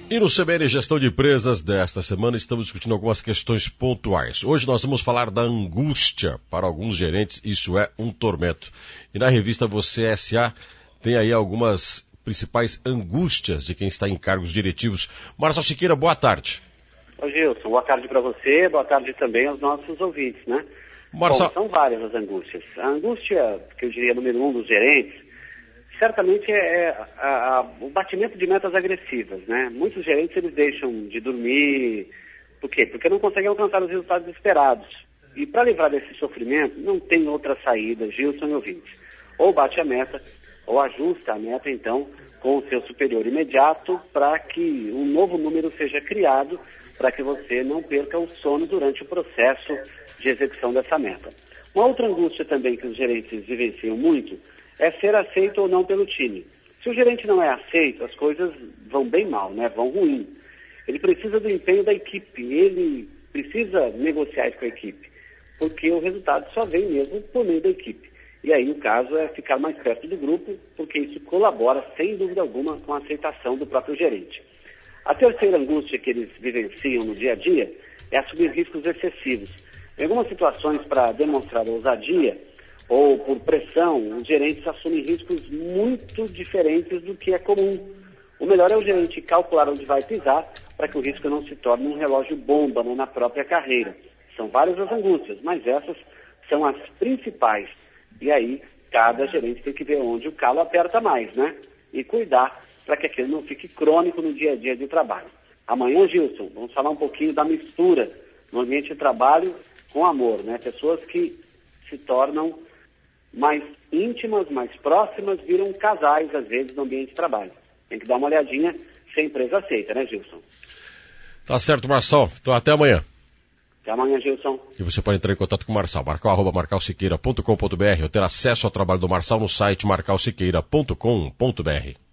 E no CBN Gestão de Empresas desta semana estamos discutindo algumas questões pontuais. Hoje nós vamos falar da angústia. Para alguns gerentes isso é um tormento. E na revista Você S.A. tem aí algumas principais angústias de quem está em cargos diretivos. Marcelo Siqueira, boa tarde. Ô Gilson, boa tarde para você, boa tarde também aos nossos ouvintes, né? Bom, são várias as angústias. A angústia, que eu diria número 1 dos gerentes, certamente é o batimento de metas agressivas, né? Muitos gerentes, eles deixam de dormir. Por quê? Porque não conseguem alcançar os resultados esperados. E para livrar desse sofrimento, não tem outra saída, Gilson e ouvintes. Ou bate a meta, ou ajusta a meta, então, com o seu superior imediato, para que um novo número seja criado, para que você não perca o sono durante o processo de execução dessa meta. Uma outra angústia também que os gerentes vivenciam muito é ser aceito ou não pelo time. Se o gerente não é aceito, as coisas vão bem mal, né? Vão ruim. Ele precisa do empenho da equipe, ele precisa negociar isso com a equipe, porque o resultado só vem mesmo por meio da equipe. E aí o caso é ficar mais perto do grupo, porque isso colabora, sem dúvida alguma, com a aceitação do próprio gerente. A terceira angústia que eles vivenciam no dia a dia é assumir riscos excessivos. Em algumas situações, para demonstrar ousadia, ou por pressão, os gerentes assumem riscos muito diferentes do que é comum. O melhor é o gerente calcular onde vai pisar para que o risco não se torne um relógio bomba, né, na própria carreira. São várias as angústias, mas essas são as principais. E aí, cada gerente tem que ver onde o calo aperta mais, né? E cuidar para que aquilo não fique crônico no dia a dia de trabalho. Amanhã, Gilson, vamos falar um pouquinho da mistura no ambiente de trabalho com amor, né? Pessoas que se tornam mais íntimas, mais próximas, viram casais, às vezes, no ambiente de trabalho. Tem que dar uma olhadinha se a empresa aceita, né, Gilson? Tá certo, Marçal. Então até amanhã. Até amanhã, Gilson. E você pode entrar em contato com o Marçal, marcal@marcalsiqueira.com.br ou ter acesso ao trabalho do Marçal no site marcalsiqueira.com.br.